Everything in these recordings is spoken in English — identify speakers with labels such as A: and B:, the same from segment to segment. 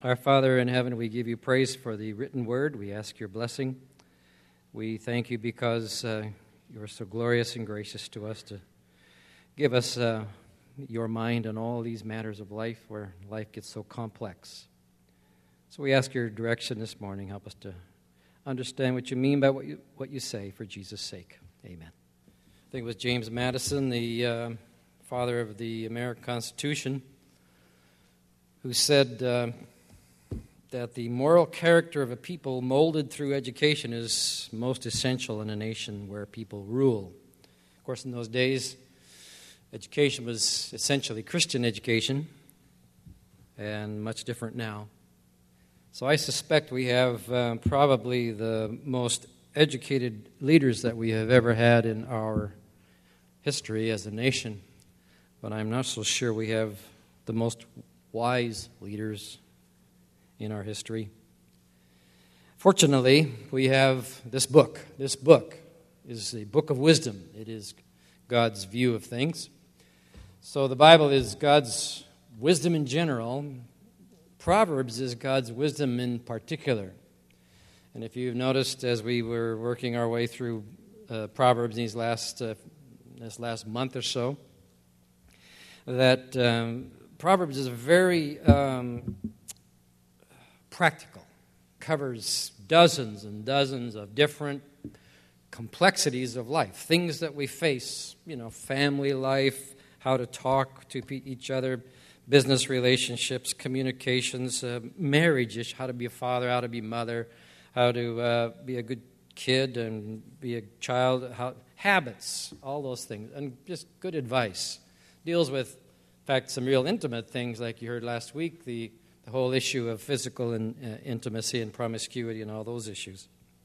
A: Our Father in heaven, we give you praise for the written word. We ask your blessing. We thank you because you are so glorious and gracious to us to give us your mind on all these matters of life where life gets so complex. So we ask your direction this morning. Help us to understand what you mean by what you say for Jesus' sake. Amen. I think it was James Madison, the father of the American Constitution, who said that the moral character of a people molded through education is most essential in a nation where people rule. Of course, in those days, education was essentially Christian education, and much different now. So I suspect we have probably the most educated leaders that we have ever had in our history as a nation, but I'm not so sure we have the most wise leaders in our history. Fortunately, we have this book. This book is a book of wisdom. It is God's view of things. So the Bible is God's wisdom in general. Proverbs is God's wisdom in particular. And if you've noticed, as we were working our way through Proverbs in this last month or so, that Proverbs is very practical, covers dozens and dozens of different complexities of life, things that we face, family life, how to talk to each other, business relationships, communications, marriage, how to be a father, how to be a mother, how to be a good kid and be a child, habits, all those things, and just good advice. Deals with, in fact, some real intimate things like you heard last week, the whole issue of physical and intimacy and promiscuity and all those issues.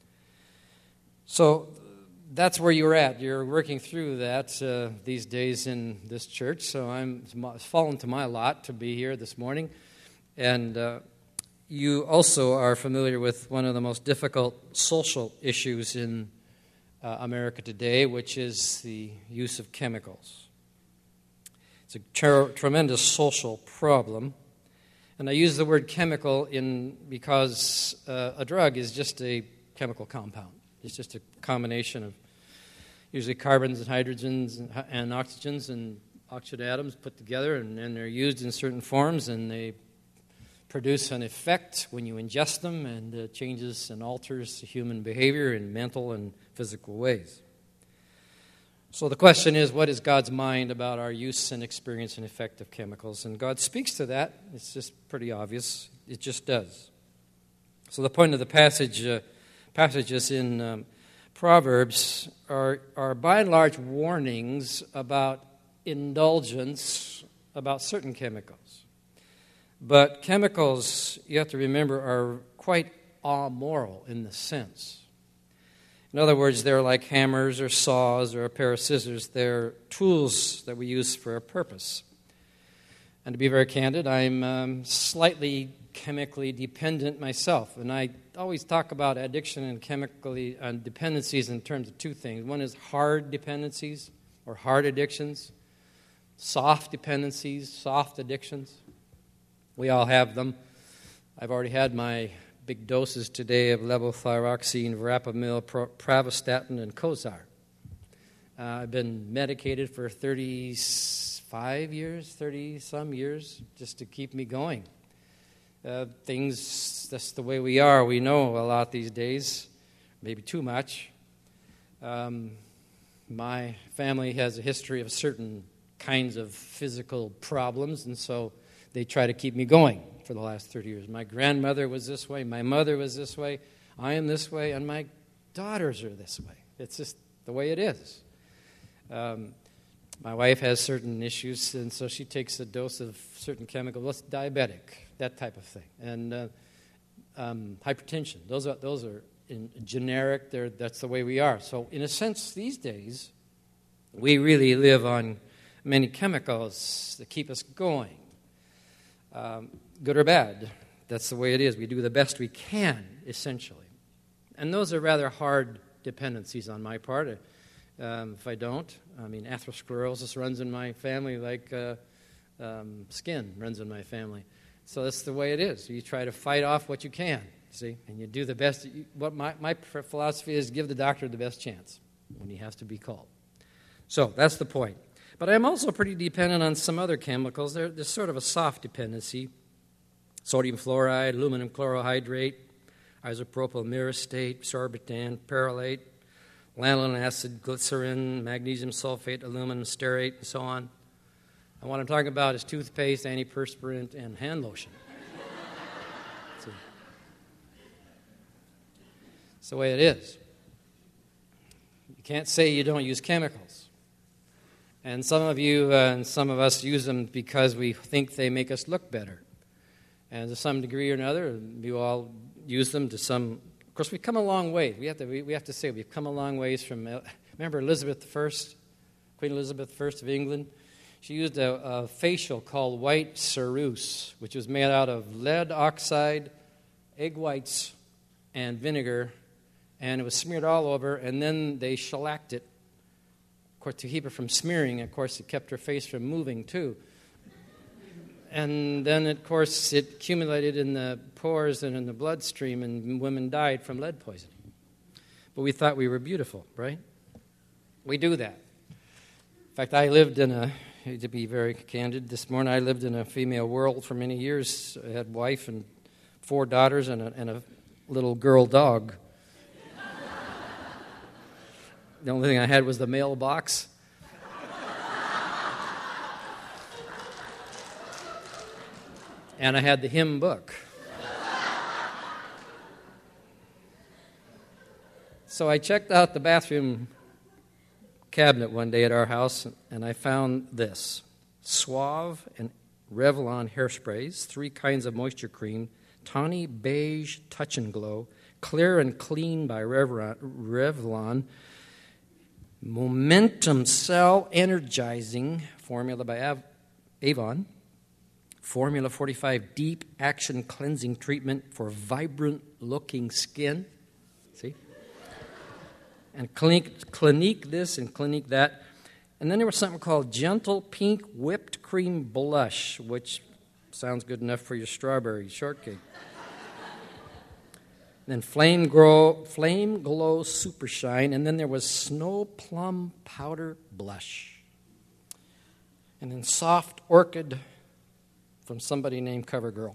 A: So that's where you're at. You're working through that these days in this church. So it's fallen to my lot to be here this morning. And you also are familiar with one of the most difficult social issues in America today, which is the use of chemicals. It's a tremendous social problem. And I use the word chemical because a drug is just a chemical compound. It's just a combination of usually carbons and hydrogens and oxygens and oxygen atoms put together, and then they're used in certain forms, and they produce an effect when you ingest them, and it changes and alters human behavior in mental and physical ways. So the question is, what is God's mind about our use and experience and effect of chemicals? And God speaks to that. It's just pretty obvious. It just does. So the point of the passages in Proverbs are by and large warnings about indulgence about certain chemicals. But chemicals, you have to remember, are quite amoral in the sense. In other words, they're like hammers or saws or a pair of scissors. They're tools that we use for a purpose. And to be very candid, I'm slightly chemically dependent myself. And I always talk about addiction and dependencies in terms of two things. One is hard dependencies or hard addictions, soft dependencies, soft addictions. We all have them. I've already had my big doses today of levothyroxine, verapamil, pravastatin, and Cozart. I've been medicated for 30-some years, just to keep me going. That's the way we are. We know a lot these days, maybe too much. My family has a history of certain kinds of physical problems, and so they try to keep me going for the last 30 years. My grandmother was this way, my mother was this way, I am this way, and my daughters are this way. It's just the way it is. My wife has certain issues, and so she takes a dose of certain chemicals, diabetic, that type of thing. And hypertension, those are in generic, that's the way we are. So in a sense, these days, we really live on many chemicals that keep us going. Good or bad, that's the way it is. We do the best we can, essentially. And those are rather hard dependencies on my part. If I don't, atherosclerosis runs in my family like skin runs in my family. So that's the way it is. You try to fight off what you can, see, and you do the best. What my philosophy is, give the doctor the best chance when he has to be called. So that's the point. But I'm also pretty dependent on some other chemicals. There's sort of a soft dependency. Sodium fluoride, aluminum chlorohydrate, isopropyl myristate, sorbitan, perrylate, lanolin acid, glycerin, magnesium sulfate, aluminum stearate, and so on. And what I'm talking about is toothpaste, antiperspirant, and hand lotion. It's the way it is. You can't say you don't use chemicals. And some of you and some of us use them because we think they make us look better. And to some degree or another, you all use them to some. Of course, we've come a long way. We have to say we've come a long ways from. Remember Elizabeth I, Queen Elizabeth I of England? She used a facial called white ceruse, which was made out of lead oxide, egg whites, and vinegar, and it was smeared all over. And then they shellacked it, of course, to keep it from smearing. Of course, it kept her face from moving too. And then, of course, it accumulated in the pores and in the bloodstream, and women died from lead poisoning. But we thought we were beautiful, right? We do that. In fact, I lived in to be very candid, this morning I lived in a female world for many years. I had a wife and 4 daughters and a little girl dog. The only thing I had was the mailbox. And I had the hymn book. So I checked out the bathroom cabinet one day at our house, and I found this. Suave and Revlon hairsprays, 3 kinds of moisture cream, tawny beige touch and glow, clear and clean by Revlon, momentum cell energizing formula by Avon, Formula 45 deep action cleansing treatment for vibrant looking skin. See? And Clinique this and Clinique that. And then there was something called Gentle Pink Whipped Cream Blush, which sounds good enough for your strawberry shortcake. Then Flame Glow Super Shine, and then there was Snow Plum Powder Blush. And then Soft Orchid from somebody named CoverGirl.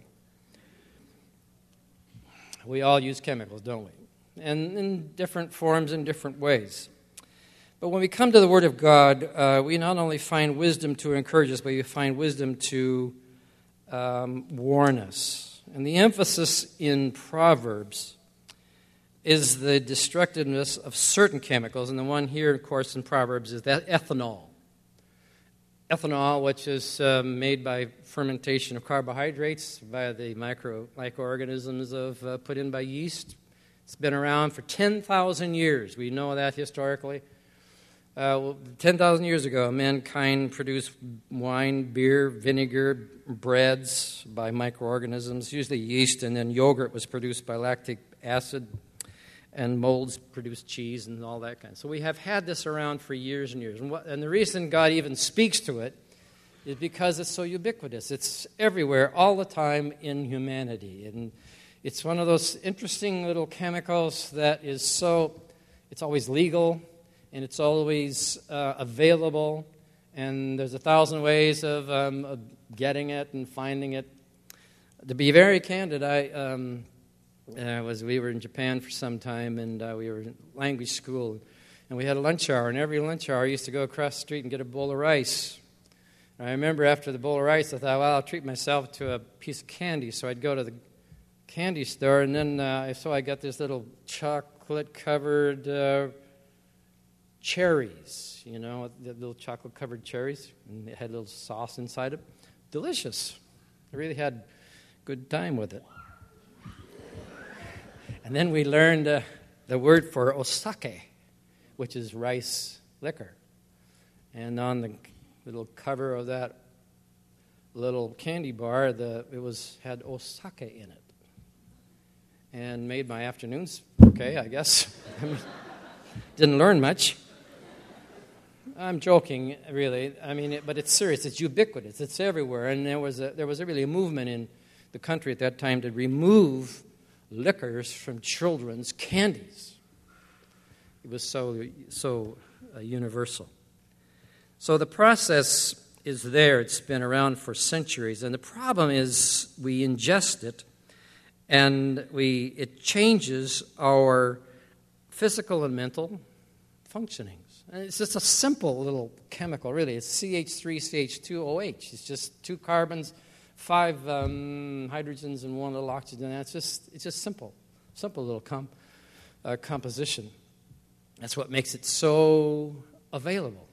A: We all use chemicals, don't we? And in different forms, in different ways. But when we come to the Word of God, we not only find wisdom to encourage us, but we find wisdom to warn us. And the emphasis in Proverbs is the destructiveness of certain chemicals. And the one here, of course, in Proverbs is that ethanol. Ethanol, which is made by fermentation of carbohydrates via the microorganisms put in by yeast. It's been around for 10,000 years. We know that historically. 10,000 years ago, mankind produced wine, beer, vinegar, breads by microorganisms, usually yeast, and then yogurt was produced by lactic acid, and molds produced cheese and all that kind. So we have had this around for years and years. And the reason God even speaks to it is because it's so ubiquitous. It's everywhere, all the time in humanity. And it's one of those interesting little chemicals that is it's always legal, and it's always available, and there's 1,000 ways of getting it and finding it. To be very candid, we were in Japan for some time, and we were in language school, and we had a lunch hour, and every lunch hour I used to go across the street and get a bowl of rice. And I remember after the bowl of rice, I thought, well, I'll treat myself to a piece of candy, so I'd go to the candy store, and then I got this little chocolate-covered cherries, the little chocolate-covered cherries, and it had a little sauce inside it. Delicious. I really had a good time with it. And then we learned the word for osake, which is rice liquor. And on the little cover of that little candy bar, it had osake in it. And made my afternoons okay, I guess. Didn't learn much. I'm joking, really. But it's serious. It's ubiquitous. It's everywhere. And there was really a movement in the country at that time to remove liquors from children's candies. It was so universal. So the process is there. It's been around for centuries. And the problem is we ingest it, and it changes our physical and mental functionings. And it's just a simple little chemical, really. It's CH3CH2OH. It's just 2 carbons, 5 hydrogens, and 1 little oxygen. It's just simple little composition. That's what makes it so available.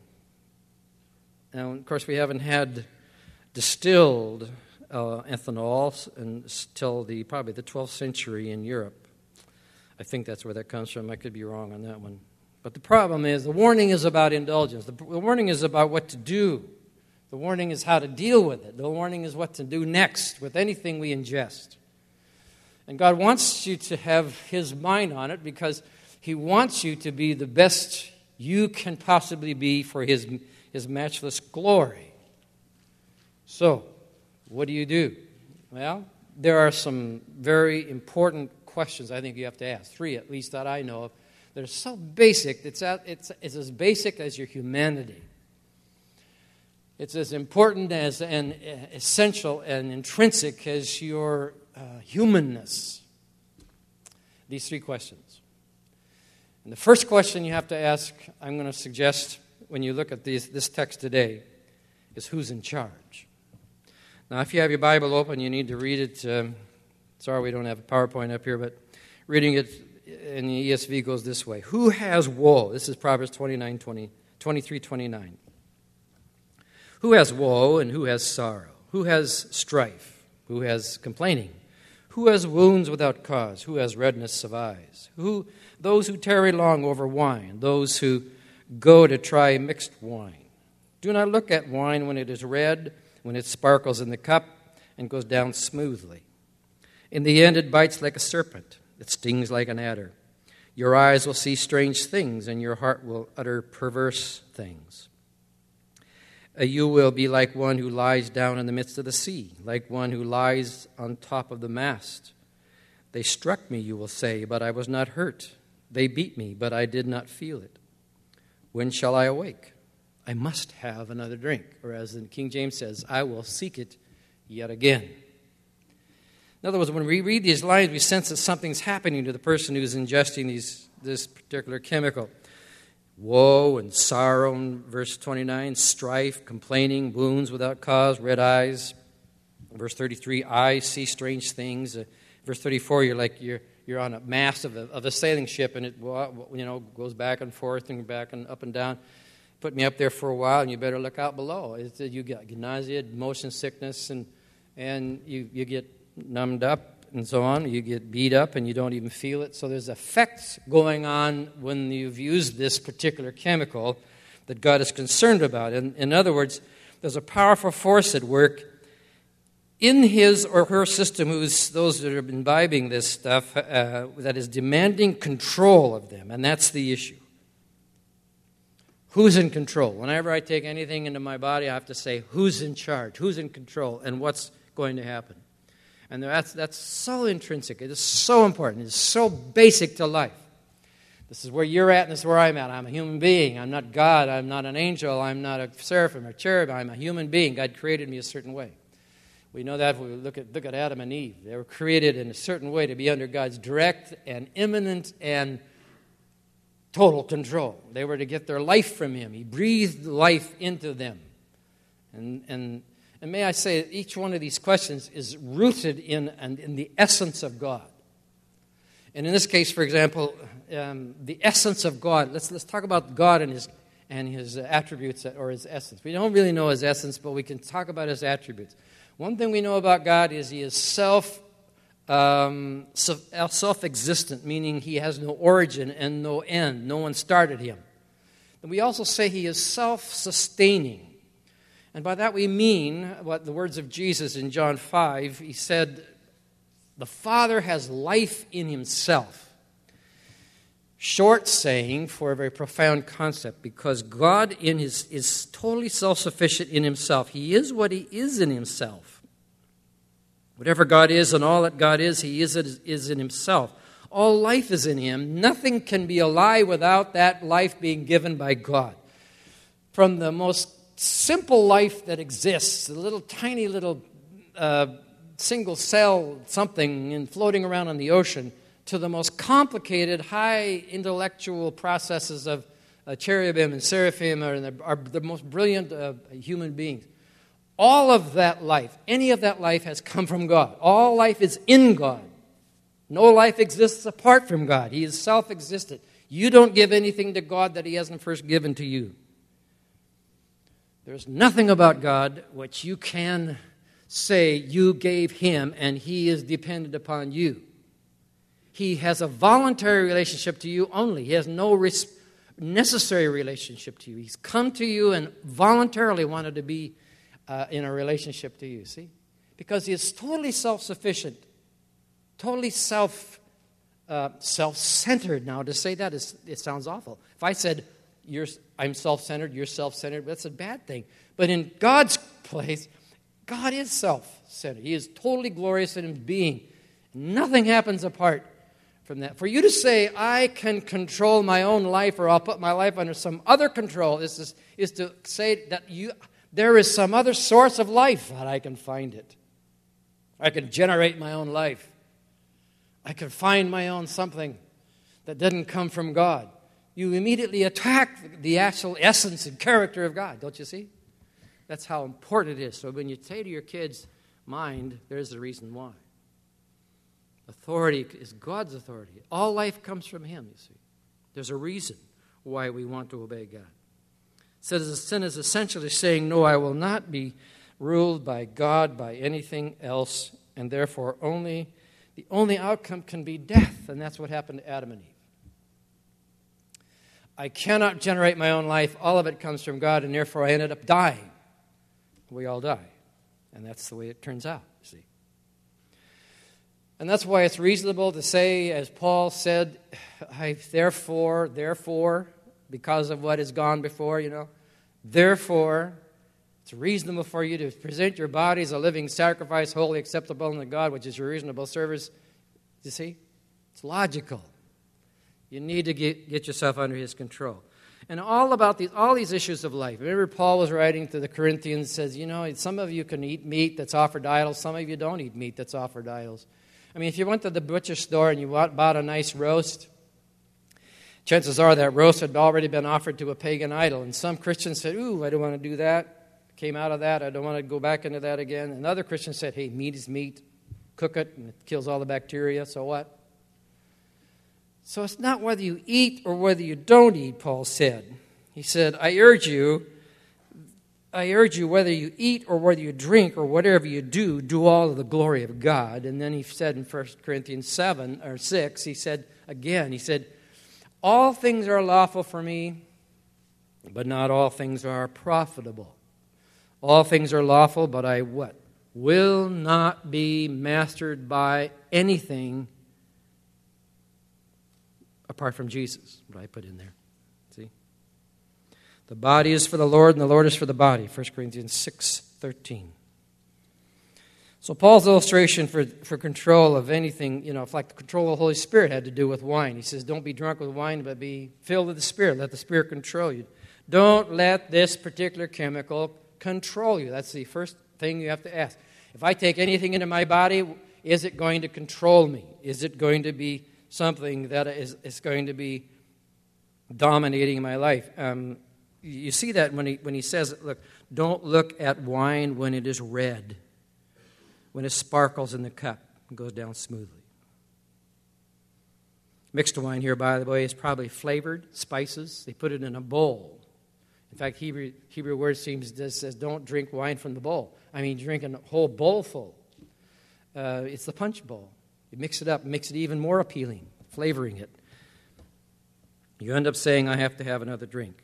A: Now, of course, we haven't had distilled ethanol until probably the 12th century in Europe. I think that's where that comes from. I could be wrong on that one. But the problem is, the warning is about indulgence. The warning is about what to do. The warning is how to deal with it. The warning is what to do next with anything we ingest. And God wants you to have His mind on it because He wants you to be the best you can possibly be for His matchless glory. So, what do you do? Well, there are some very important questions I think you have to ask. 3 at least that I know of. They're so basic. It's as basic as your humanity. It's as important as and essential and intrinsic as your humanness. These 3 questions. And the first question you have to ask, I'm going to suggest when you look at this text today, is who's in charge? Now, if you have your Bible open, you need to read it. Sorry we don't have a PowerPoint up here, but reading it in the ESV goes this way. Who has woe? This is Proverbs 23:29. Who has woe and who has sorrow? Who has strife? Who has complaining? Who has wounds without cause? Who has redness of eyes? Those who tarry long over wine, those who go to try mixed wine. Do not look at wine when it is red, when it sparkles in the cup and goes down smoothly. In the end it bites like a serpent. It stings like an adder. Your eyes will see strange things, and your heart will utter perverse things. You will be like one who lies down in the midst of the sea, like one who lies on top of the mast. They struck me, you will say, but I was not hurt. They beat me, but I did not feel it. When shall I awake? I must have another drink. Or as the King James says, I will seek it yet again. In other words, when we read these lines, we sense that something's happening to the person who's ingesting this particular chemical. Woe and sorrow in verse 29, strife, complaining, wounds without cause, red eyes. Verse 33, eyes see strange things. Verse 34, you're on a mast of a sailing ship, and it goes back and forth and back and up and down. Put me up there for a while, and you better look out below. You get nausea, motion sickness, and you get numbed up and so on. You get beat up and you don't even feel it. So there's effects going on when you've used this particular chemical that God is concerned about. In other words, there's a powerful force at work in his or her system, those that are imbibing this stuff, that is demanding control of them. And that's the issue. Who's in control? Whenever I take anything into my body, I have to say, who's in charge? Who's in control? And what's going to happen? And that's so intrinsic. It is so important. It's so basic to life. This is where you're at and this is where I'm at. I'm a human being. I'm not God. I'm not an angel. I'm not a seraphim or cherub. I'm a human being. God created me a certain way. We know that when we look at Adam and Eve. They were created in a certain way to be under God's direct and imminent and total control. They were to get their life from Him. He breathed life into them. And may I say, each one of these questions is rooted in the essence of God. And in this case, for example, the essence of God. Let's talk about God and His attributes or His essence. We don't really know His essence, but we can talk about His attributes. One thing we know about God is He is self-existent, meaning He has no origin and no end. No one started Him. And we also say He is self-sustaining. And by that we mean what the words of Jesus in John 5, He said, the Father has life in Himself. Short saying for a very profound concept, because God is totally self-sufficient in Himself. He is what He is in Himself. Whatever God is and all that God is, He is in Himself. All life is in Him. Nothing can be alive without that life being given by God. From the most simple life that exists, a little tiny little single cell something floating around on the ocean, to the most complicated, high intellectual processes of cherubim and seraphim are the most brilliant human beings. All of that life, any of that life has come from God. All life is in God. No life exists apart from God. He is self-existent. You don't give anything to God that He hasn't first given to you. There's nothing about God which you can say you gave Him and He is dependent upon you. He has a voluntary relationship to you only. He has no necessary relationship to you. He's come to you and voluntarily wanted to be in a relationship to you, see? Because He is totally self-sufficient, totally self-centered. Now, to say that, it sounds awful. If I said, I'm self-centered, you're self-centered, that's a bad thing. But in God's place, God is self-centered. He is totally glorious in His being. Nothing happens apart from that. For you to say, I can control my own life or I'll put my life under some other control is to say that there is some other source of life that I can find it. I can generate my own life. I can find my own something that didn't come from God. You immediately attack the actual essence and character of God, don't you see? That's how important it is. So when you say to your kids, mind, there's the reason why. Authority is God's authority. All life comes from Him, you see. There's a reason why we want to obey God. Sin is essentially saying, no, I will not be ruled by God, by anything else, and therefore the only outcome can be death, and that's what happened to Adam and Eve. I cannot generate my own life. All of it comes from God, and therefore I ended up dying. We all die, and that's the way it turns out, you see. And that's why it's reasonable to say, as Paul said, therefore, because of what has gone before, therefore, it's reasonable for you to present your body as a living sacrifice, wholly acceptable unto God, which is your reasonable service. You see? It's logical. You need to get yourself under His control. And all these issues of life. Remember, Paul was writing to the Corinthians, says, some of you can eat meat that's offered to idols, some of you don't eat meat that's offered to idols. I mean, if you went to the butcher store and you bought a nice roast, chances are that roast had already been offered to a pagan idol. And some Christians said, ooh, I don't want to do that. Came out of that. I don't want to go back into that again. And other Christians said, hey, meat is meat. Cook it, and it kills all the bacteria. So what? So it's not whether you eat or whether you don't eat, Paul said. He said, I urge you, whether you eat or whether you drink or whatever you do all of the glory of God. And then he said in 1 Corinthians 6, he said, all things are lawful for me, but not all things are profitable. All things are lawful, but I what? Will not be mastered by anything apart from Jesus, what I put in there. See? The body is for the Lord, and the Lord is for the body. 1 Corinthians 6:13. So Paul's illustration for control of anything, like the control of the Holy Spirit had to do with wine. He says, don't be drunk with wine, but be filled with the Spirit. Let the Spirit control you. Don't let this particular chemical control you. That's the first thing you have to ask. If I take anything into my body, is it going to control me? Is it going to be something that is going to be dominating my life? You see that when he says, look, don't look at wine when it is red, when it sparkles in the cup and goes down smoothly. Mixed wine here, by the way, is probably flavored, spices. They put it in a bowl. In fact, Hebrew word says don't drink wine from the bowl. I mean, drink a whole bowl full. It's the punch bowl. You mix it up, makes it even more appealing, flavoring it. You end up saying, I have to have another drink.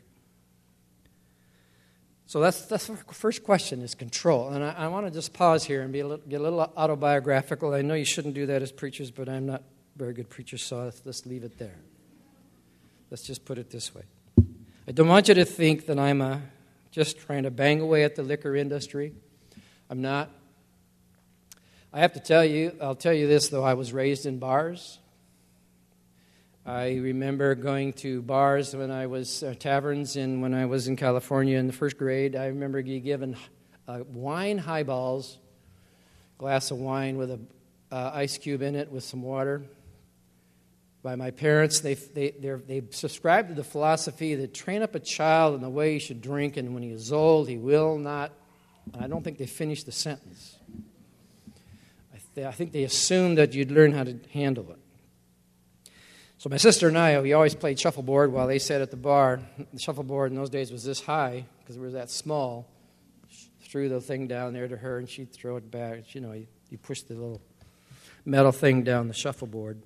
A: So that's the first question is control. And I want to just pause here and get a little autobiographical. I know you shouldn't do that as preachers, but I'm not a very good preacher, so let's leave it there. Let's just put it this way. I don't want you to think that I'm just trying to bang away at the liquor industry. I'm not. I have to tell you, I'll tell you this, though, I was raised in bars. I remember going to bars when I was, taverns, when I was in California in the first grade. I remember being given wine highballs, glass of wine with an ice cube in it with some water. By my parents, they subscribed to the philosophy that train up a child in the way he should drink, and when he is old, he will not. I don't think they finished the sentence. I think they assumed that you'd learn how to handle it. So my sister and I, we always played shuffleboard while they sat at the bar. The shuffleboard in those days was this high because it was that small. Threw the thing down there to her, and she'd throw it back. You know, you push the little metal thing down the shuffleboard.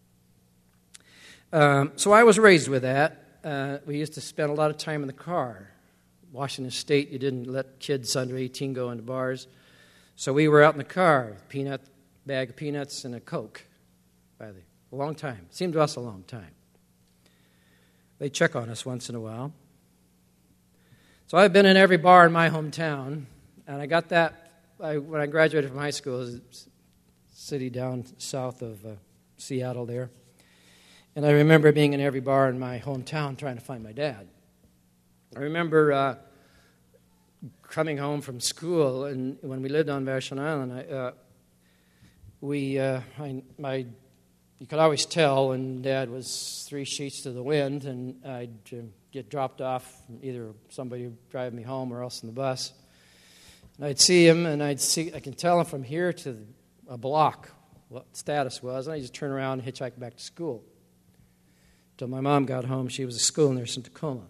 A: So I was raised with that. We used to spend a lot of time in the car. Washington State, you didn't let kids under 18 go into bars. So we were out in the car with a bag of peanuts and a Coke. A long time. Seemed to us a long time. They check on us once in a while. So I've been in every bar in my hometown, and I got that when I graduated from high school. It was a city down south of Seattle there. And I remember being in every bar in my hometown trying to find my dad. I remember coming home from school, and when we lived on Vashon Island, you could always tell when Dad was 3 sheets to the wind, and I'd get dropped off, either somebody would drive me home or else in the bus. And I'd see him, and I can tell him from here to a block what status was, and I just turn around and hitchhike back to school. Till my mom got home, she was a school nurse in Tacoma.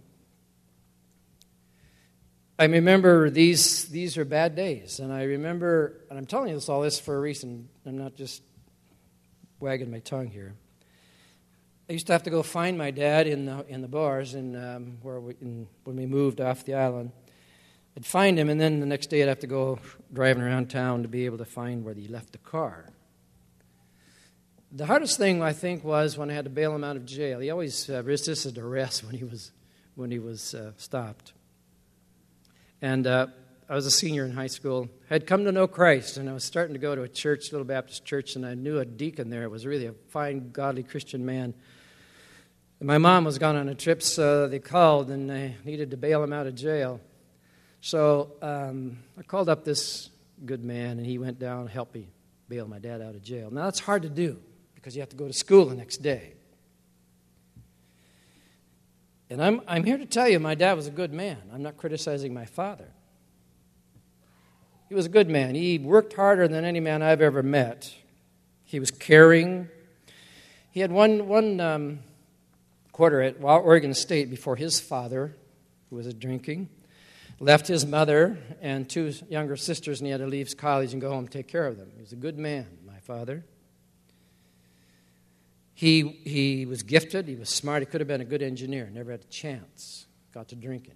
A: I remember these are bad days, and I remember, and I'm telling you all this for a reason. I'm not just wagging my tongue here. I used to have to go find my dad in the bars when we moved off the island. I'd find him, and then the next day I'd have to go driving around town to be able to find where he left the car. The hardest thing, I think, was when I had to bail him out of jail. He always resisted arrest when he was stopped. And I was a senior in high school. I had come to know Christ, and I was starting to go to a church, Little Baptist church, and I knew a deacon there. It was really a fine, godly Christian man. And my mom was gone on a trip, so they called, and they needed to bail him out of jail. So I called up this good man, and he went down and helped me bail my dad out of jail. Now, that's hard to do because you have to go to school the next day. And I'm here to tell you my dad was a good man. I'm not criticizing my father. He was a good man. He worked harder than any man I've ever met. He was caring. He had one quarter at Oregon State before his father, who was drinking, left his mother and 2 younger sisters, and he had to leave college and go home and take care of them. He was a good man, my father. He was gifted. He was smart. He could have been a good engineer. Never had a chance. Got to drinking.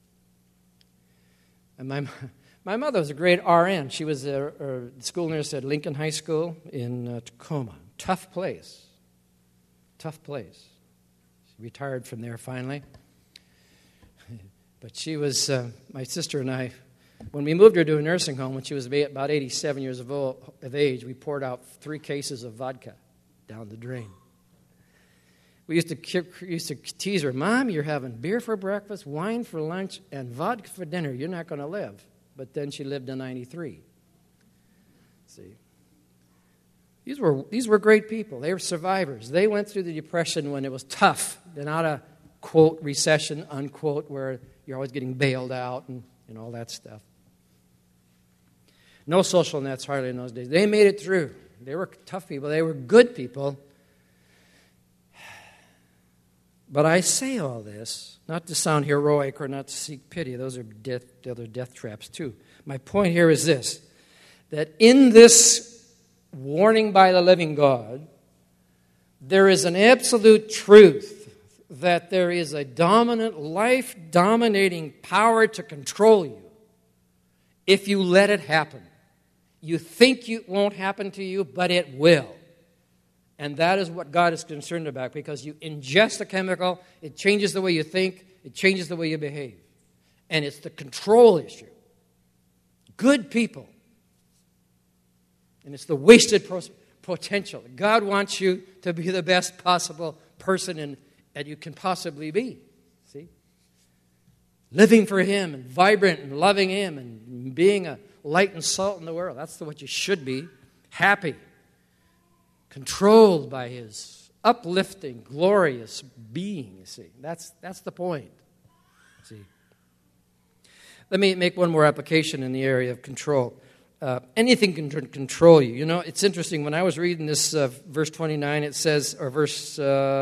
A: And my mother was a great RN. She was a school nurse at Lincoln High School in Tacoma. Tough place. Tough place. She retired from there finally. But she was, my sister and I, when we moved her to a nursing home, when she was about 87 years of age, we poured out 3 cases of vodka down the drain. We used to tease her, Mom, you're having beer for breakfast, wine for lunch, and vodka for dinner. You're not going to live. But then she lived to 93. See, these were great people. They were survivors. They went through the Depression when it was tough. They're not a, quote, recession, unquote, where you're always getting bailed out and all that stuff. No social nets hardly in those days. They made it through. They were tough people. They were good people. But I say all this not to sound heroic or not to seek pity. Those are other death traps too. My point here is this, that in this warning by the living God, there is an absolute truth that there is a dominant, life-dominating power to control you if you let it happen. You think it won't happen to you, but it will. And that is what God is concerned about, because you ingest a chemical, it changes the way you think, it changes the way you behave. And it's the control issue. Good people And it's the wasted potential. God wants you to be the best possible person that you can possibly be. See? Living for Him and vibrant and loving Him and being a light and salt in the world. That's what you should be. Happy. Controlled by His uplifting, glorious being, you see. That's the point. See? Let me make one more application in the area of control. Anything can control you. You know, it's interesting. When I was reading this verse 29, it says, or verse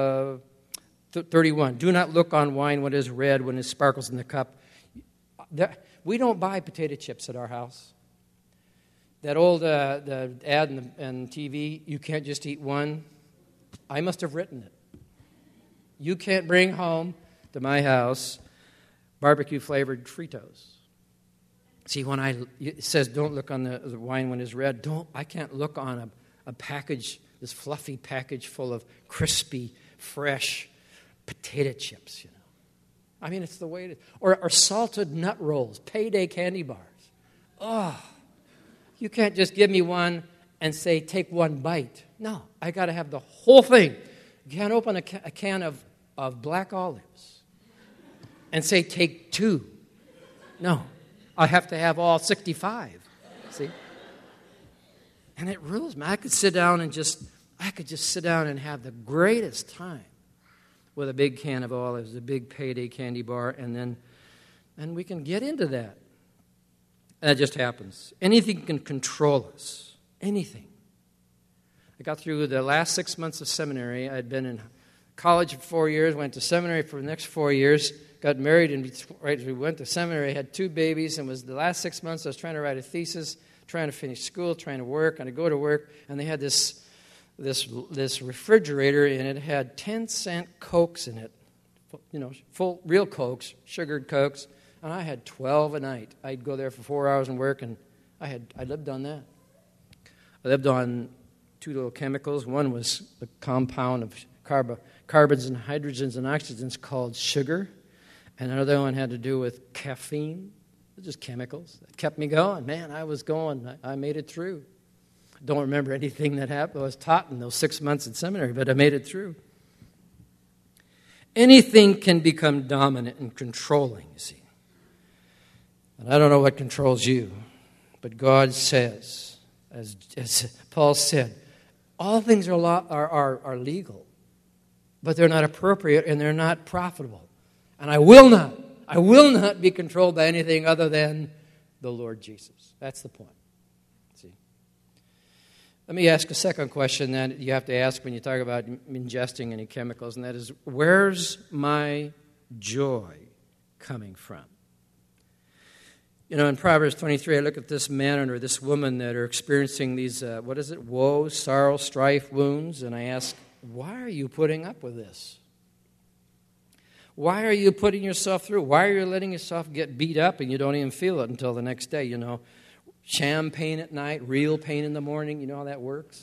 A: 31, do not look on wine when it is red, when it sparkles in the cup. We don't buy potato chips at our house. That old the ad and TV, you can't just eat one. I must have written it. You can't bring home to my house barbecue-flavored Fritos. See, when it says don't look on the wine when it's red, I can't look on a package, this fluffy package full of crispy, fresh potato chips, you know. I mean, it's the way it is. Or salted nut rolls, payday candy bars. Oh, you can't just give me one and say, take one bite. No, I got to have the whole thing. You can't open a can of black olives and say, take 2. No, I have to have all 65. See? And it rules me. I could sit down and sit down and have the greatest time with a big can of olives, a big payday candy bar, and we can get into that. That just happens. Anything can control us. Anything. I got through the last 6 months of seminary. I'd been in college for 4 years, went to seminary for the next 4 years, got married, and right as we went to seminary, had 2 babies, and was the last 6 months I was trying to write a thesis, trying to finish school, trying to work, and I go to work, and they had this refrigerator, and it had 10-cent Cokes in it, you know, full real Cokes, sugared Cokes, and I had 12 a night. I'd go there for 4 hours and work, and I lived on that. I lived on 2 little chemicals. One was the compound of carbons and hydrogens and oxygens called sugar, and another one had to do with caffeine. It was just chemicals that kept me going. Man, I was going. I made it through. Don't remember anything that happened. I was taught in those 6 months in seminary, but I made it through. Anything can become dominant and controlling, you see. And I don't know what controls you, but God says, as Paul said, all things are legal, but they're not appropriate and they're not profitable. And I will not be controlled by anything other than the Lord Jesus. That's the point. See? Let me ask a second question that you have to ask when you talk about ingesting any chemicals, and that is, where's my joy coming from? You know, in Proverbs 23, I look at this man or this woman that are experiencing these, woes, sorrow, strife, wounds, and I ask, why are you putting up with this? Why are you putting yourself through? Why are you letting yourself get beat up and you don't even feel it until the next day, you know? Sham pain at night, real pain in the morning, you know how that works?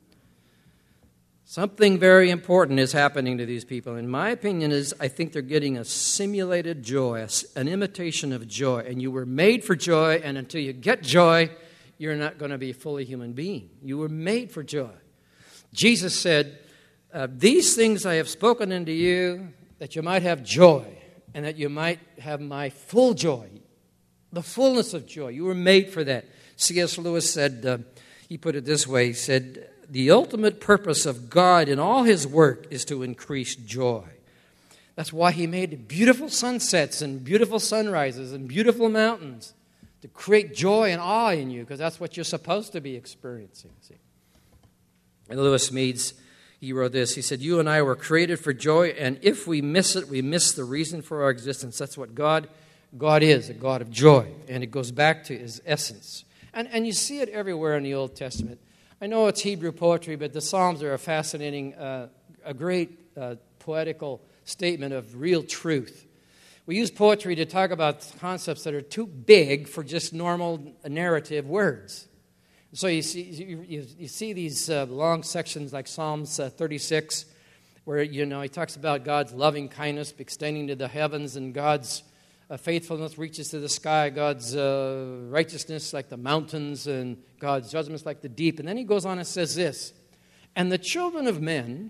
A: Something very important is happening to these people. In my opinion, I think they're getting a simulated joy, an imitation of joy. And you were made for joy, and until you get joy, you're not going to be a fully human being. You were made for joy. Jesus said, these things I have spoken unto you, that you might have joy, and that you might have my full joy, the fullness of joy. You were made for that. C.S. Lewis said, he put it this way, he said, the ultimate purpose of God in all His work is to increase joy. That's why He made beautiful sunsets and beautiful sunrises and beautiful mountains, to create joy and awe in you, because that's what you're supposed to be experiencing. See? And Lewis Meads, he wrote this. He said, you and I were created for joy, and if we miss it, we miss the reason for our existence. That's what God is, a God of joy, and it goes back to His essence. And you see it everywhere in the Old Testament. I know it's Hebrew poetry, but the Psalms are a fascinating, a great poetical statement of real truth. We use poetry to talk about concepts that are too big for just normal narrative words. So you see these long sections like Psalms 36, where he talks about God's loving kindness extending to the heavens and God's faithfulness reaches to the sky, God's righteousness like the mountains, and God's judgments like the deep. And then he goes on and says this, and the children of men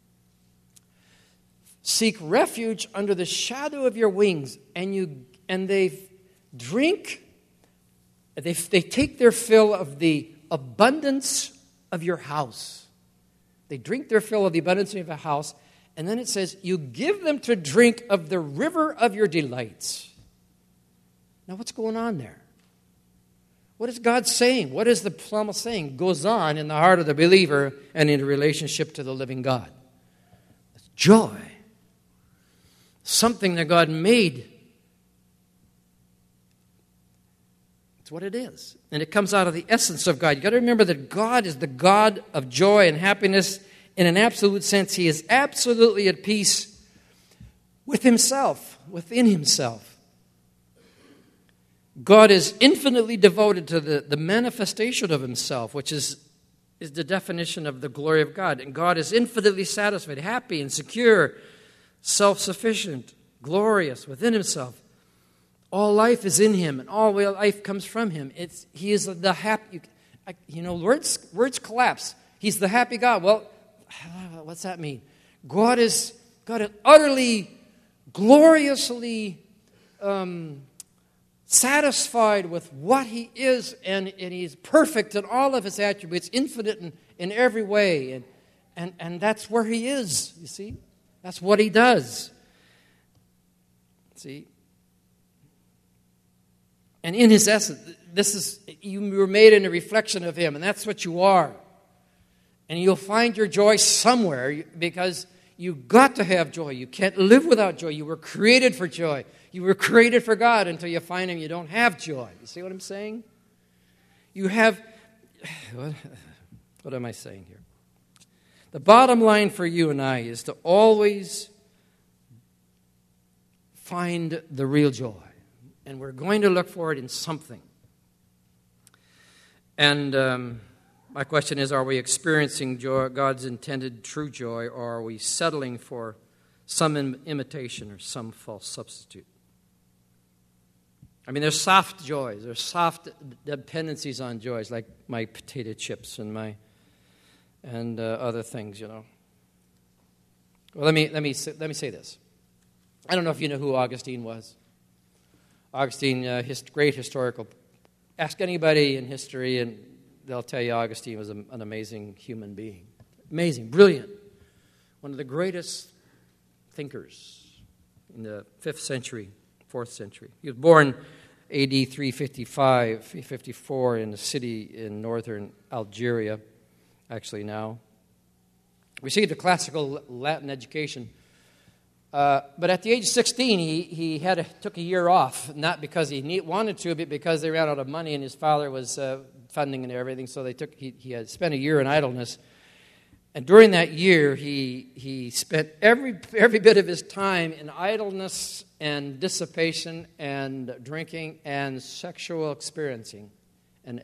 A: seek refuge under the shadow of your wings, and they drink, they take their fill of the abundance of your house. They drink their fill of the abundance of your house, and then it says, you give them to drink of the river of your delights. Now what's going on there? What is God saying? What is the psalmist saying? Goes on in the heart of the believer and in relationship to the living God. It's joy. Something that God made. It's what it is. And it comes out of the essence of God. You've got to remember that God is the God of joy and happiness in an absolute sense. He is absolutely at peace with himself, within himself. God is infinitely devoted to the manifestation of himself, which is the definition of the glory of God. And God is infinitely satisfied, happy and secure, self-sufficient, glorious within himself. All life is in him, and all life comes from him. He is the happy. Words collapse. He's the happy God. Well, what's that mean? God is utterly, gloriously satisfied with what he is, and he's perfect in all of his attributes, infinite in every way, and that's where he is. You see, that's what he does. See. And in his essence, you were made in a reflection of him, and that's what you are. And you'll find your joy somewhere, because you've got to have joy. You can't live without joy. You were created for joy. You were created for God. Until you find him, you don't have joy. You see what I'm saying? You have... What am I saying here? The bottom line for you and I is to always find the real joy. And we're going to look for it in something. And my question is, are we experiencing joy, God's intended true joy, or are we settling for some imitation or some false substitute? I mean, there's soft joys. There's soft dependencies on joys, like my potato chips and other things, you know. Well, let me say this. I don't know if you know who Augustine was. Augustine, great historical. Ask anybody in history, and they'll tell you Augustine was an amazing human being. Amazing, brilliant. One of the greatest thinkers in the 5th century, 4th century. He was born AD 354 in a city in northern Algeria, actually now. Received a classical Latin education. But at the age of 16, he took a year off, not because he wanted to, but because they ran out of money and his father was funding and everything. So he had spent a year in idleness, and during that year, he spent every bit of his time in idleness and dissipation and drinking and sexual experiencing and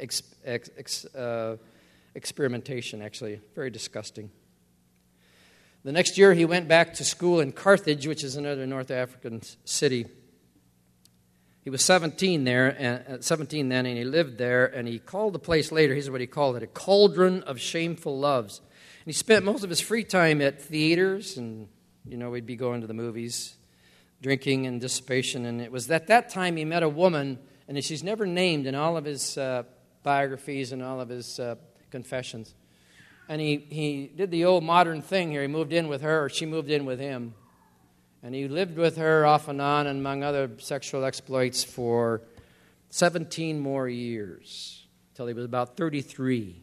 A: experimentation. Actually, very disgusting. The next year, he went back to school in Carthage, which is another North African city. He was 17 then, and he lived there, and he called the place later, here's what he called it, a cauldron of shameful loves. And he spent most of his free time at theaters, and, we'd be going to the movies, drinking and dissipation. And it was at that time he met a woman, and she's never named in all of his biographies and all of his confessions. And he did the old modern thing here. He moved in with her, or she moved in with him. And he lived with her off and on, and among other sexual exploits, for 17 more years, until he was about 33.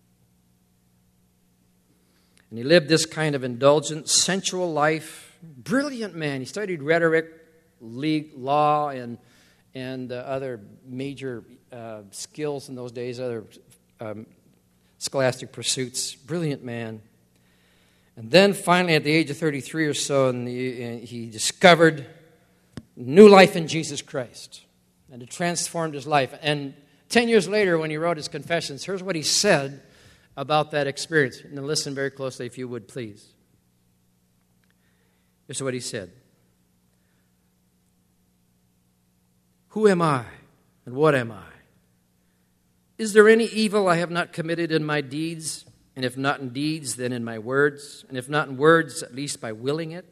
A: And he lived this kind of indulgent, sensual life. Brilliant man. He studied rhetoric, law, and other major skills in those days, other scholastic pursuits. Brilliant man. And then finally at the age of 33 or so, he discovered new life in Jesus Christ. And it transformed his life. And 10 years later, when he wrote his confessions, here's what he said about that experience. And listen very closely, if you would, please. This is what he said. Who am I, and what am I? Is there any evil I have not committed in my deeds? And if not in deeds, then in my words. And if not in words, at least by willing it.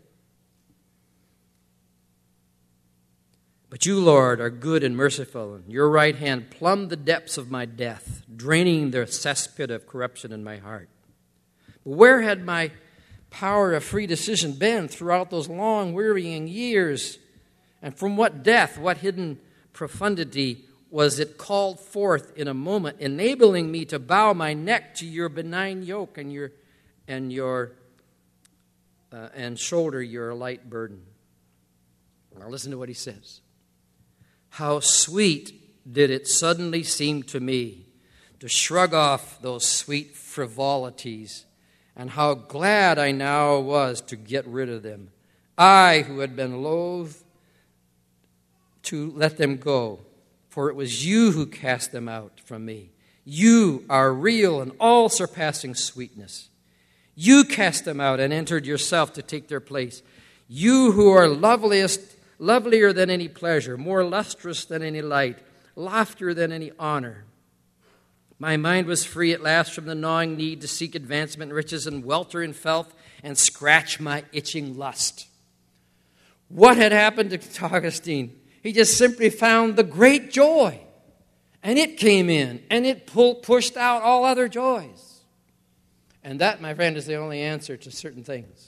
A: But you, Lord, are good and merciful, and your right hand plumbed the depths of my death, draining the cesspit of corruption in my heart. But where had my power of free decision been throughout those long, wearying years? And from what depth, what hidden profundity was it called forth in a moment, enabling me to bow my neck to your benign yoke and shoulder your light burden? Now listen to what he says. How sweet did it suddenly seem to me to shrug off those sweet frivolities, and how glad I now was to get rid of them. I, who had been loath to let them go, for it was you who cast them out from me. You are real and all-surpassing sweetness. You cast them out and entered yourself to take their place. You who are lovelier than any pleasure, more lustrous than any light, loftier than any honor. My mind was free at last from the gnawing need to seek advancement, riches, and welter in filth, and scratch my itching lust. What had happened to Augustine? He just simply found the great joy. And it came in, and it pushed out all other joys. And that, my friend, is the only answer to certain things.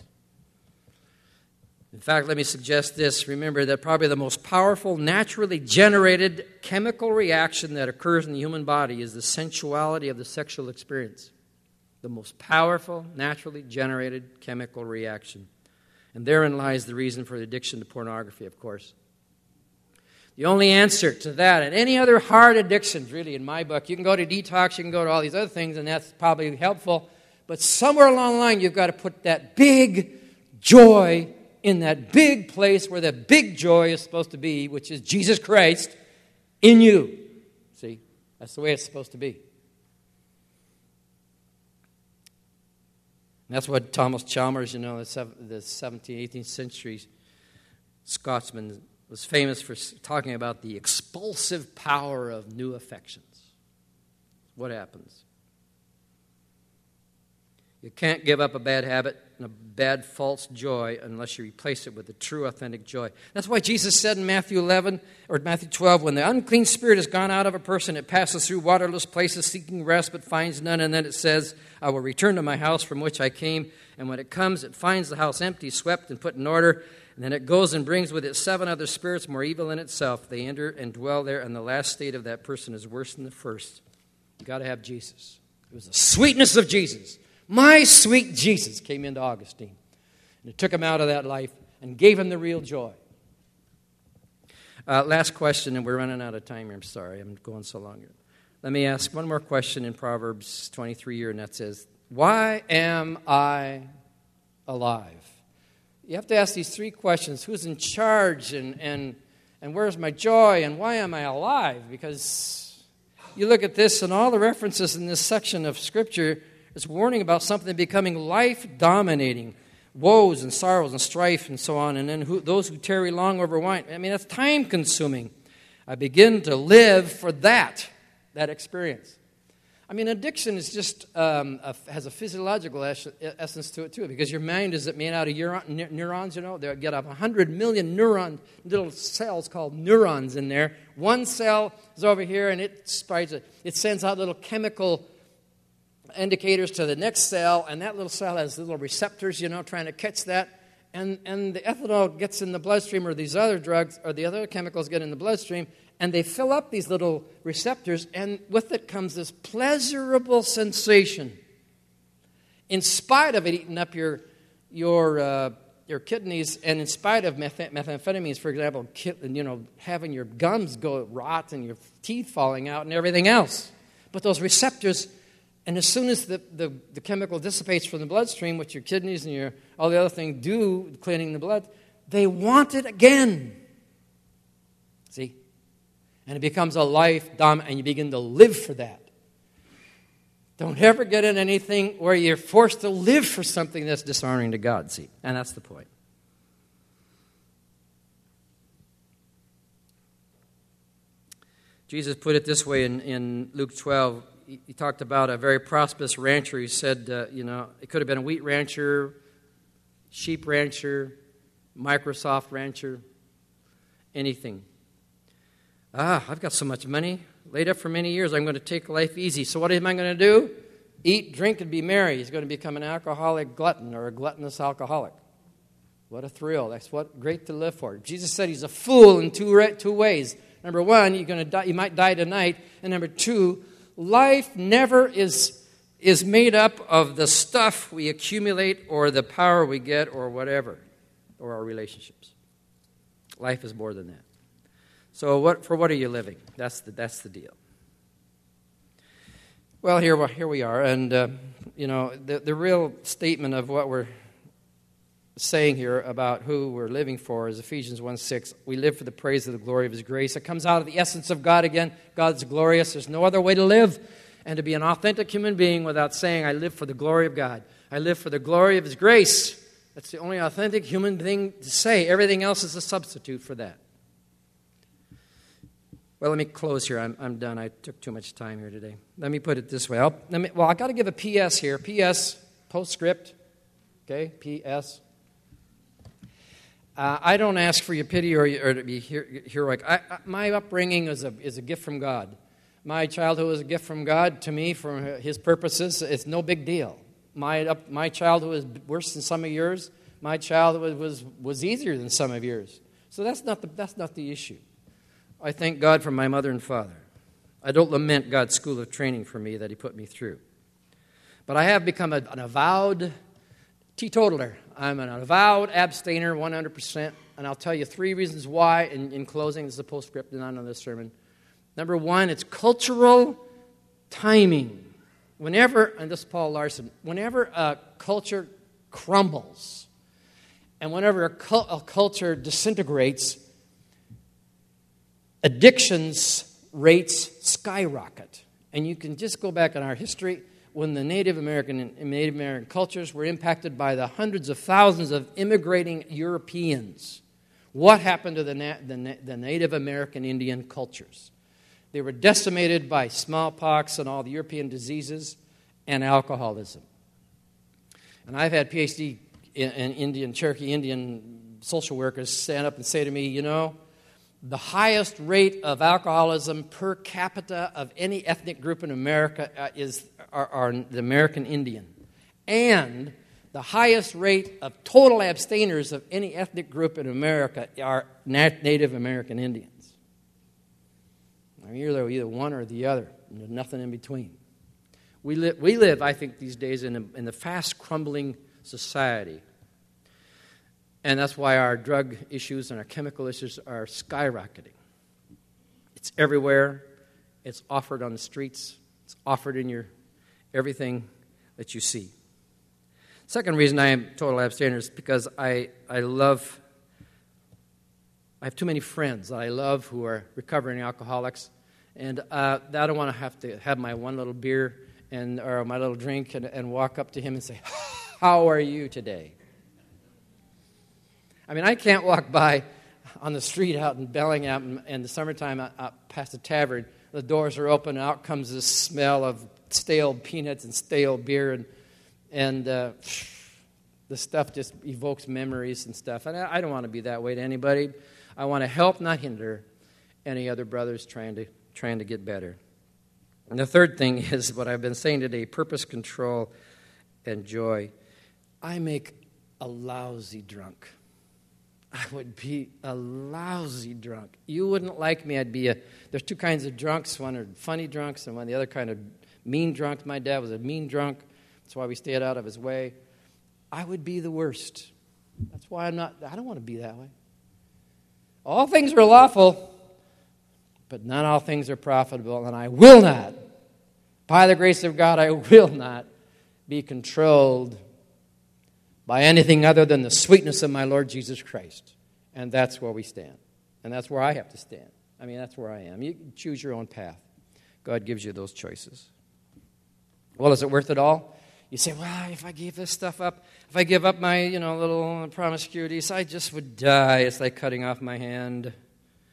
A: In fact, let me suggest this. Remember that probably the most powerful, naturally generated chemical reaction that occurs in the human body is the sensuality of the sexual experience. The most powerful, naturally generated chemical reaction. And therein lies the reason for the addiction to pornography, of course. The only answer to that and any other hard addictions, really, in my book, you can go to detox, you can go to all these other things, and that's probably helpful. But somewhere along the line, you've got to put that big joy in that big place where the big joy is supposed to be, which is Jesus Christ in you. See, that's the way it's supposed to be. And that's what Thomas Chalmers, the 17th, 18th century Scotsman, was famous for talking about the expulsive power of new affections. What happens? You can't give up a bad habit and a bad false joy unless you replace it with a true authentic joy. That's why Jesus said in Matthew 11 or Matthew 12, when the unclean spirit has gone out of a person, it passes through waterless places seeking rest but finds none. And then it says, I will return to my house from which I came. And when it comes, it finds the house empty, swept, and put in order. And then it goes and brings with it 7 other spirits more evil than itself. They enter and dwell there, and the last state of that person is worse than the first. You've got to have Jesus. It was the sweetness of Jesus. My sweet Jesus came into Augustine. And it took him out of that life and gave him the real joy. Last question, and we're running out of time here. I'm sorry, I'm going so long here. Let me ask one more question in Proverbs 23 here, and that says, why am I alive? You have to ask these 3 questions. Who's in charge, and where's my joy, and why am I alive? Because you look at this, and all the references in this section of Scripture is warning about something becoming life-dominating, woes and sorrows and strife and so on, and then those who tarry long over wine. I mean, that's time-consuming. I begin to live for that experience. I mean, addiction is just has a physiological essence to it, too, because your mind is made out of neurons, They get up 100 million little cells called neurons in there. One cell is over here, and it sends out little chemical indicators to the next cell, and that little cell has little receptors, trying to catch that. And the ethanol gets in the bloodstream, or these other drugs, or the other chemicals get in the bloodstream, and they fill up these little receptors, and with it comes this pleasurable sensation. In spite of it eating up your kidneys, and in spite of methamphetamines, for example, having your gums go rot and your teeth falling out and everything else. But those receptors, and as soon as the chemical dissipates from the bloodstream, which your kidneys and all the other things do, cleaning the blood, they want it again. See? And it becomes a life, and you begin to live for that. Don't ever get in anything where you're forced to live for something that's dishonoring to God, see? And that's the point. Jesus put it this way in Luke 12. He talked about a very prosperous rancher. He said, it could have been a wheat rancher, sheep rancher, Microsoft rancher, anything. I've got so much money laid up for many years. I'm going to take life easy. So what am I going to do? Eat, drink, and be merry. He's going to become an alcoholic glutton or a gluttonous alcoholic. What a thrill. That's what great to live for. Jesus said he's a fool in two ways. Number one, you're going to die, you might die tonight. And number two, life never is made up of the stuff we accumulate or the power we get or whatever, or our relationships. Life is more than that. So what are you living? That's the deal. Well, here we are, and the real statement of what we're saying here about who we're living for is Ephesians 1:6. We live for the praise of the glory of His grace. It comes out of the essence of God again. God's glorious. There's no other way to live and to be an authentic human being without saying, I live for the glory of God. I live for the glory of His grace. That's the only authentic human thing to say. Everything else is a substitute for that. Well, let me close here. I'm done. I took too much time here today. Let me put it this way. I got to give a P.S. here. P.S. Postscript. Okay, P.S. I don't ask for your pity or to be heroic. My upbringing is a gift from God. My childhood was a gift from God to me for His purposes. It's no big deal. My childhood was worse than some of yours. My childhood was easier than some of yours. So that's not the issue. I thank God for my mother and father. I don't lament God's school of training for me that He put me through. But I have become an avowed teetotaler. I'm an avowed abstainer, 100%. And I'll tell you 3 reasons why in closing. This is a postscript and not another sermon. Number 1, it's cultural timing. And this is Paul Larson, whenever a culture crumbles and whenever a culture disintegrates, addictions rates skyrocket. And you can just go back in our history when the Native American cultures were impacted by the hundreds of thousands of immigrating Europeans. What happened to the Native American Indian cultures? They were decimated by smallpox and all the European diseases and alcoholism. And I've had PhD in Cherokee Indian social workers stand up and say to me, the highest rate of alcoholism per capita of any ethnic group in America are the American Indian. And the highest rate of total abstainers of any ethnic group in America are Native American Indians. I mean, you're either one or the other. And there's nothing in between. We live, I think, these days in the fast-crumbling society. And that's why our drug issues and our chemical issues are skyrocketing. It's everywhere. It's offered on the streets. It's offered in your everything that you see. Second reason I am total abstainer is because I have too many friends that I love who are recovering alcoholics, and I don't want to have my one little beer or my little drink and walk up to him and say, "How are you today?" I mean, I can't walk by on the street out in Bellingham in the summertime out past a tavern. The doors are open, and out comes this smell of stale peanuts and stale beer, and the stuff just evokes memories and stuff. And I don't want to be that way to anybody. I want to help, not hinder, any other brothers trying to get better. And the third thing is what I've been saying today: purpose, control, and joy. I make a lousy drunk. I would be a lousy drunk. You wouldn't like me. There's 2 kinds of drunks. One are funny drunks and one the other kind of mean drunk. My dad was a mean drunk. That's why we stayed out of his way. I would be the worst. That's why I don't want to be that way. All things are lawful, but not all things are profitable, and I will not, by the grace of God, I will not be controlled by anything other than the sweetness of my Lord Jesus Christ. And that's where we stand. And that's where I have to stand. I mean, that's where I am. You choose your own path. God gives you those choices. Well, is it worth it all? You say, well, if I gave this stuff up, if I give up my, little promiscuities, I just would die. It's like cutting off my hand.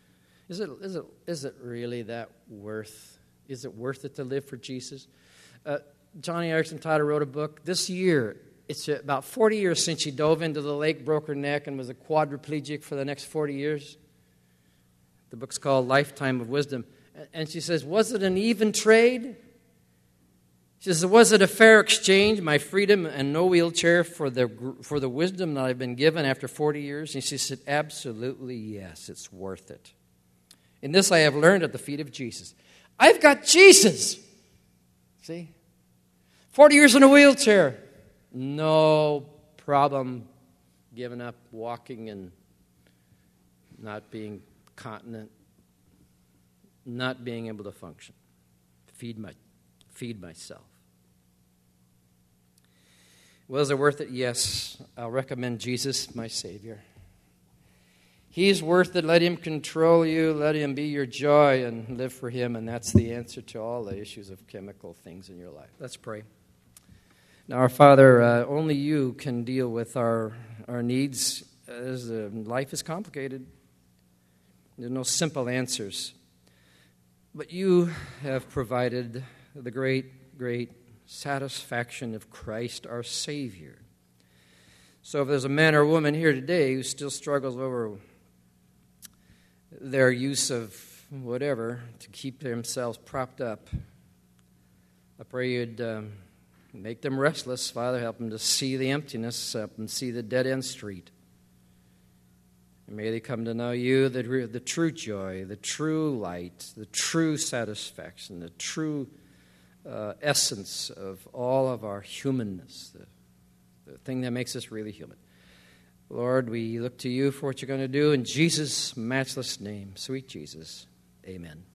A: Is it really that worth? Is it worth it to live for Jesus? Johnny Erickson Tyler wrote a book this year. It's about 40 years since she dove into the lake, broke her neck, and was a quadriplegic for the next 40 years. The book's called Lifetime of Wisdom. And she says, was it an even trade? She says, was it a fair exchange, my freedom and no wheelchair for the wisdom that I've been given after 40 years? And she said, absolutely yes, it's worth it. In this I have learned at the feet of Jesus. I've got Jesus. See? 40 years in a wheelchair. No problem giving up walking and not being continent, not being able to function. Feed myself. Well, is it worth it? Yes. I'll recommend Jesus, my Savior. He's worth it. Let Him control you. Let Him be your joy and live for Him. And that's the answer to all the issues of chemical things in your life. Let's pray. Now, our Father, only You can deal with our needs, as life is complicated. There's no simple answers. But You have provided the great, great satisfaction of Christ, our Savior. So if there's a man or woman here today who still struggles over their use of whatever to keep themselves propped up, I pray You'd make them restless. Father, help them to see the emptiness, help them see the dead-end street. And may they come to know You, the true joy, the true light, the true satisfaction, the true essence of all of our humanness, the thing that makes us really human. Lord, we look to You for what You're going to do in Jesus' matchless name. Sweet Jesus, amen.